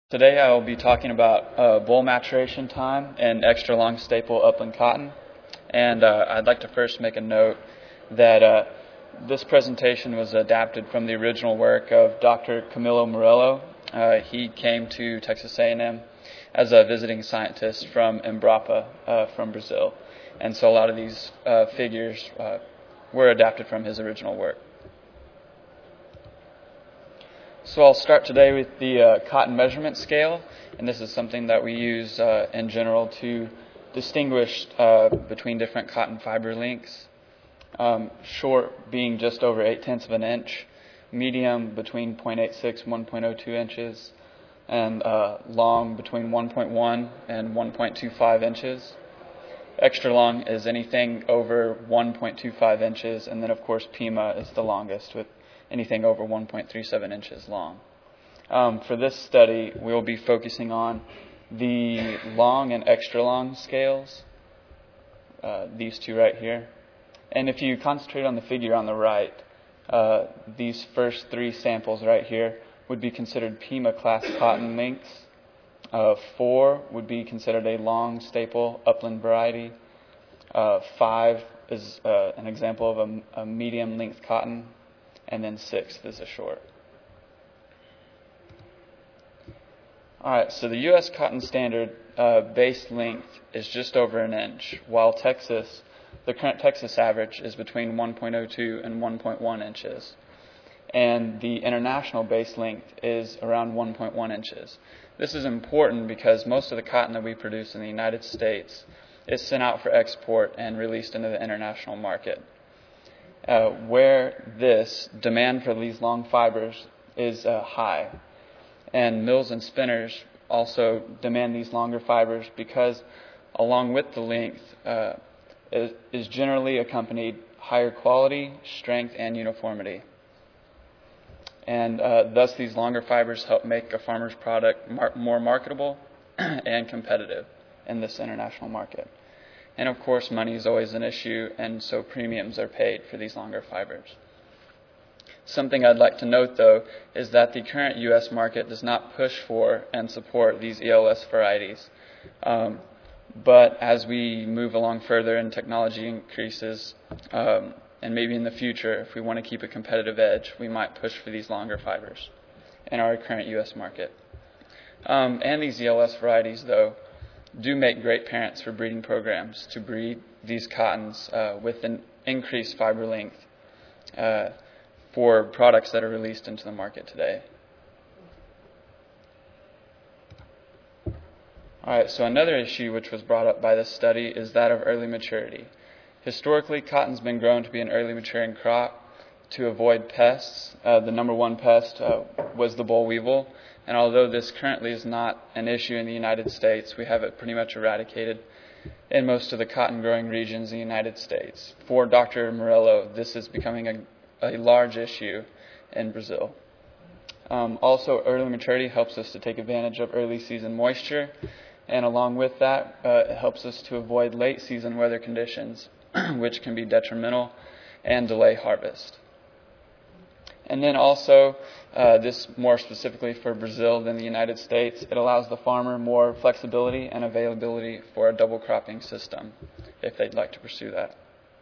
Today I will be talking about bull maturation time and extra long staple upland cotton. And I'd like to first make a note that this presentation was adapted from the original work of Dr. Camilo Morello. He came to Texas A&M as a visiting scientist from Embrapa from Brazil. And so a lot of these figures were adapted from his original work. So I'll start today with the cotton measurement scale, and this is something that we use in general to distinguish between different cotton fiber lengths. Short being just over 0.8 of an inch, medium between 0.86 and 1.02 inches, and long between 1.1 and 1.25 inches. Extra long is anything over 1.25 inches, and then of course Pima is the longest with anything over 1.37 inches long. For this study, we will be focusing on the long and extra long scales, these two right here. And if you concentrate on the figure on the right, these first three samples right here would be considered Pima class cotton lengths. 4 would be considered a long staple upland variety. 5 is an example of a medium length cotton. And then 6 is a short. Alright, so the U.S. cotton standard base length is just over an inch, while the current Texas average is between 1.02 and 1.1 inches. And the international base length is around 1.1 inches. This is important because most of the cotton that we produce in the United States is sent out for export and released into the international market. Where this demand for these long fibers is high. And mills and spinners also demand these longer fibers because along with the length is generally accompanied higher quality, strength, and uniformity. And thus these longer fibers help make a farmer's product more marketable and competitive in this international market. And of course, money is always an issue, and so premiums are paid for these longer fibers. Something I'd like to note, though, is that the current U.S. market does not push for and support these ELS varieties. But as we move along further and technology increases, and maybe in the future, if we want to keep a competitive edge, we might push for these longer fibers in our current U.S. market. And these ELS varieties, though, do make great parents for breeding programs to breed these cottons with an increased fiber length for products that are released into the market today. Alright, so another issue which was brought up by this study is that of early maturity. Historically, cotton's been grown to be an early maturing crop to avoid pests. The number one pest was the boll weevil. And although this currently is not an issue in the United States, we have it pretty much eradicated in most of the cotton growing regions in the United States. For Dr. Morello, this is becoming a large issue in Brazil. Also, early maturity helps us to take advantage of early season moisture. And along with that, it helps us to avoid late season weather conditions, which can be detrimental and delay harvest. And then also, this more specifically for Brazil than the United States, it allows the farmer more flexibility and availability for a double cropping system, if they'd like to pursue that.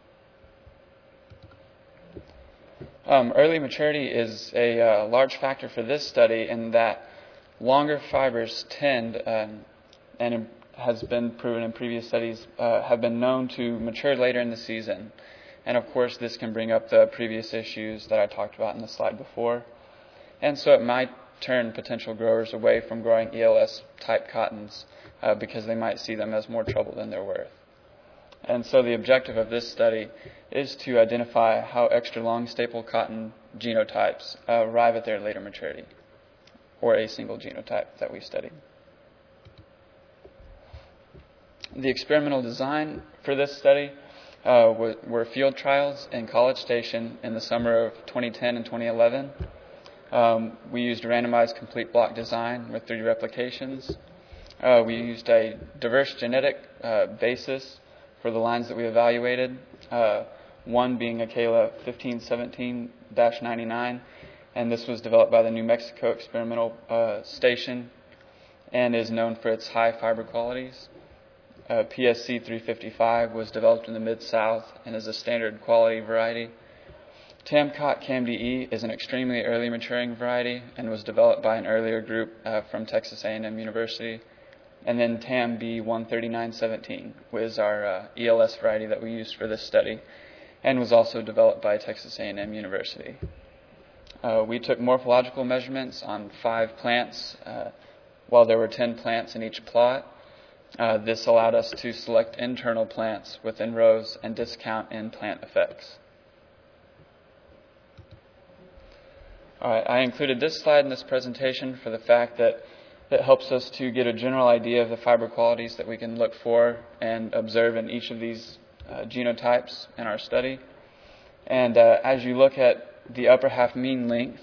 Early maturity is a large factor for this study in that longer fibers tend, and has been proven in previous studies, have been known to mature later in the season. And of course, this can bring up the previous issues that I talked about in the slide before. And so it might turn potential growers away from growing ELS type cottons because they might see them as more trouble than they're worth. And so the objective of this study is to identify how extra long staple cotton genotypes arrive at their later maturity, or a single genotype that we studied. The experimental design for this study were field trials in College Station in the summer of 2010 and 2011. We used a randomized complete block design with 3 replications. We used a diverse genetic basis for the lines that we evaluated, one being Akela 1517-99, and this was developed by the New Mexico Experimental Station. and is known for its high fiber qualities. PSC 355 was developed in the Mid-South and is a standard quality variety. Tamcott CAMDE is an extremely early maturing variety and was developed by an earlier group from Texas A&M University. And then TAM B13917 was our ELS variety that we used for this study and was also developed by Texas A&M University. We took morphological measurements on 5 plants while there were 10 plants in each plot. This allowed us to select internal plants within rows and discount in-plant effects. All right, I included this slide in this presentation for the fact that it helps us to get a general idea of the fiber qualities that we can look for and observe in each of these genotypes in our study. And as you look at the upper half mean length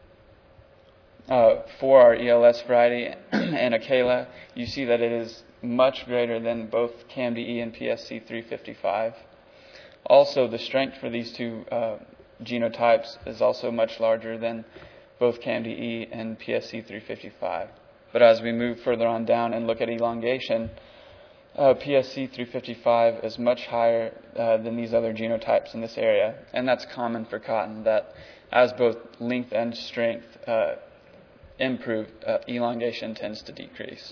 for our ELS variety and Acela, you see that it is much greater than both CAMDE and PSC 355. Also, the strength for these two genotypes is also much larger than both CAMDE and PSC 355. But as we move further on down and look at elongation, PSC 355 is much higher than these other genotypes in this area. And that's common for cotton, that as both length and strength improve, elongation tends to decrease.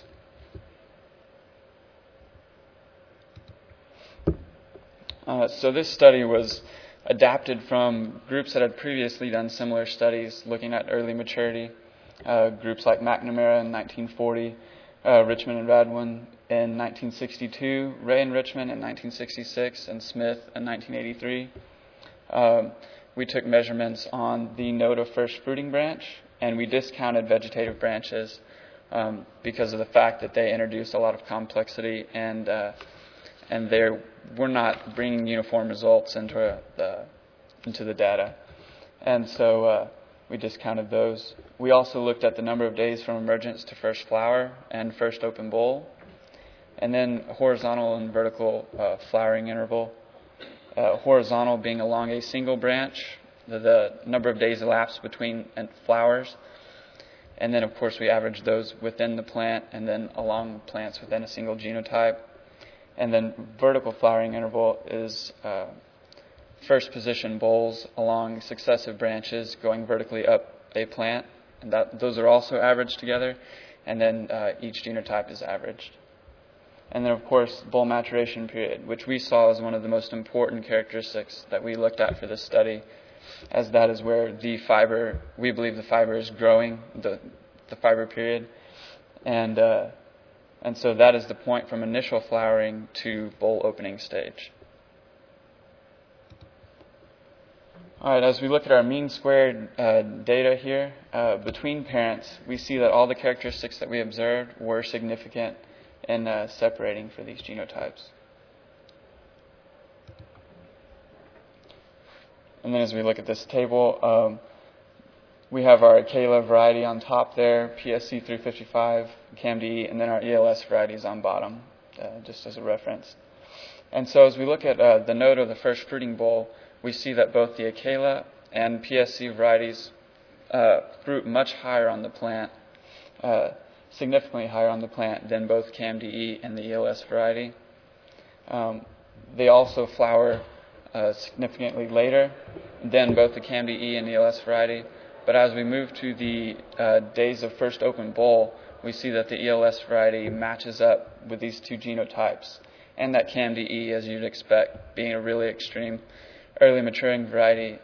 So this study was adapted from groups that had previously done similar studies looking at early maturity, groups like McNamara in 1940, Richmond and Radwin in 1962, Ray and Richmond in 1966, and Smith in 1983. We took measurements on the node of first fruiting branch, and we discounted vegetative branches because of the fact that they introduce a lot of complexity and we're not bringing uniform results into the data. And so we discounted those. We also looked at the number of days from emergence to first flower and first open bowl, and then horizontal and vertical flowering interval. Horizontal being along a single branch, the number of days elapsed between flowers. And then, of course, we averaged those within the plant and then along plants within a single genotype. And then vertical flowering interval is first position bowls along successive branches going vertically up a plant. And those are also averaged together. And then each genotype is averaged. And then, of course, bowl maturation period, which we saw as one of the most important characteristics that we looked at for this study, as that is where we believe the fiber is growing, the fiber period. And so that is the point from initial flowering to bowl opening stage. All right, as we look at our mean squared data here, between parents, we see that all the characteristics that we observed were significant in separating for these genotypes. And then as we look at this table, we have our Acela variety on top there, PSC 355, CAMDE, and then our ELS varieties on bottom, just as a reference. And so as we look at the node of the first fruiting bowl, we see that both the Acela and PSC varieties fruit much higher on the plant, significantly higher on the plant than both CAMDE and the ELS variety. They also flower significantly later than both the CAMDE and ELS variety. But as we move to the days of first open bowl, we see that the ELS variety matches up with these two genotypes, and that CAMDE, as you'd expect, being a really extreme early maturing variety,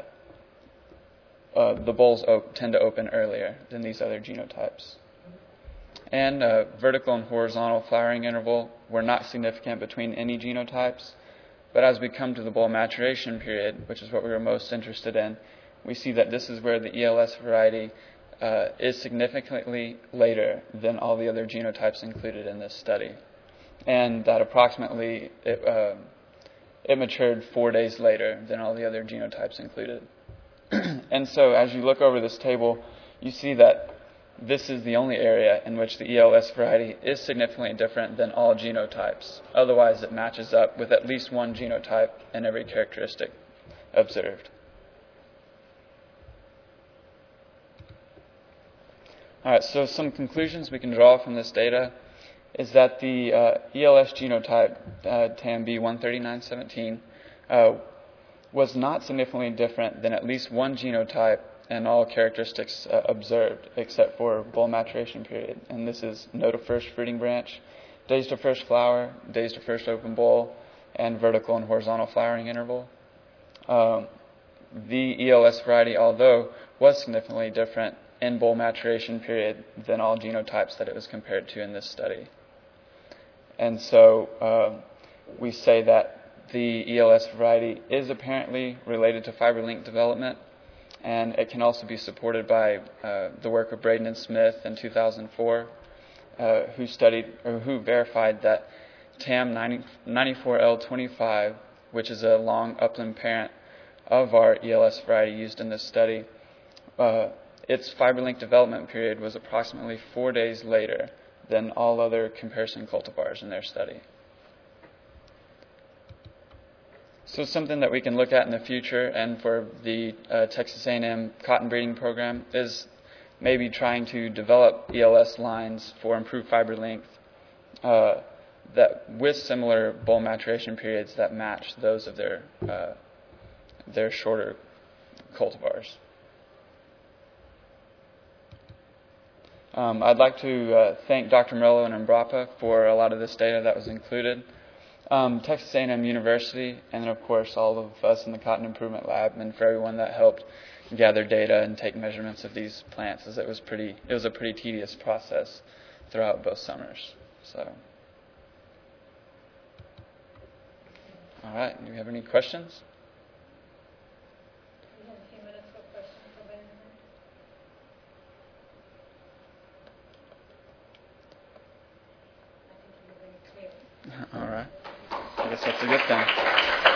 the bowls tend to open earlier than these other genotypes. And vertical and horizontal flowering interval were not significant between any genotypes, but as we come to the bowl maturation period, which is what we were most interested in, we see that this is where the ELS variety is significantly later than all the other genotypes included in this study, and that approximately it matured 4 days later than all the other genotypes included. And so as you look over this table, you see that this is the only area in which the ELS variety is significantly different than all genotypes. Otherwise, it matches up with at least one genotype in every characteristic observed. All right, so some conclusions we can draw from this data is that the ELS genotype, TAMB13917, was not significantly different than at least one genotype in all characteristics observed, except for bull maturation period. And this is node of first fruiting branch, days to first flower, days to first open bowl, and vertical and horizontal flowering interval. The ELS variety, although was significantly different in bull maturation period than all genotypes that it was compared to in this study. And so we say that the ELS variety is apparently related to fiber link development, and it can also be supported by the work of Braden and Smith in 2004, who verified that TAM 94L25, which is a long upland parent of our ELS variety used in this study, its fiber link development period was approximately 4 days later than all other comparison cultivars in their study. So something that we can look at in the future and for the Texas A&M cotton breeding program is maybe trying to develop ELS lines for improved fiber length that with similar bull maturation periods that match those of their shorter cultivars. I'd like to thank Dr. Morello and Embrapa for a lot of this data that was included. Texas A&M University, and of course all of us in the Cotton Improvement Lab, and for everyone that helped gather data and take measurements of these plants, as it was a pretty tedious process throughout both summers. So, all right, do you have any questions? We have a few minutes for questions. I think you were very clear. All right. I guess that's a good thing.